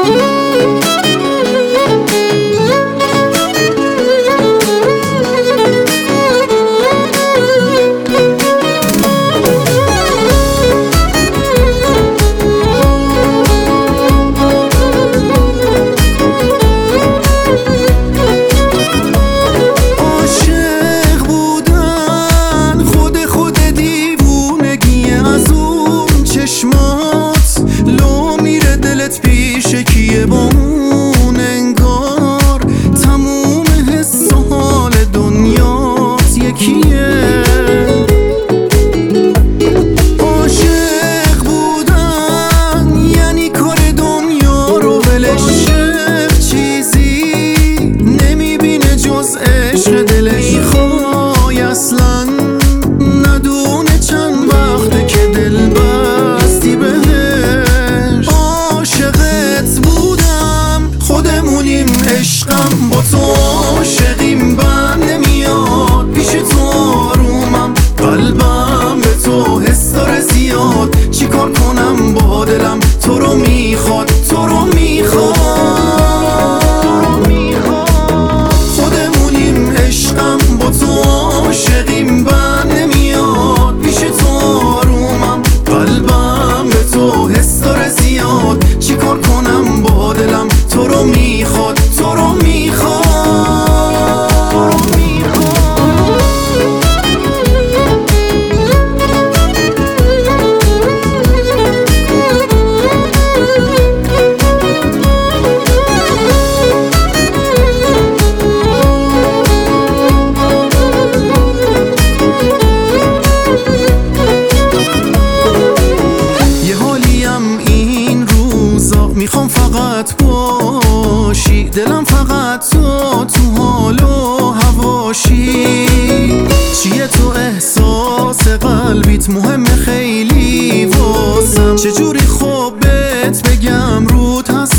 لو میره دلت پیش کیه با اون انگار تموم حس و حال دنیات یکیه. عاشق بودن یعنی کار دنیا رو ولش، چیزی نمیبینه جز عشق دلش. میخوای اصلا ندونه چند وقته که دل بستی بهش. عاشقت بودم خودمونیم عشقم با تو عاشقیم، بند نمیاد پیش تو آرومم، قلبم به تو حس داره زیاد. چیکار کنم با دلم تو رو میخواد، تو رو میخواد. خودمونیم عشقم با تو عاشقیم، بند نمیاد پیش تو آرومم، قلبم به تو حس داره زیاد. چیکار کنم با دلم تو رو میخواد، تو رو میخواد. میخوام فقط باشی، دلم فقط تو حال و هواشی. چیه تو احساس قلبیت مهمه خیلی واسم، چجوری خوب بهت بگم رود هست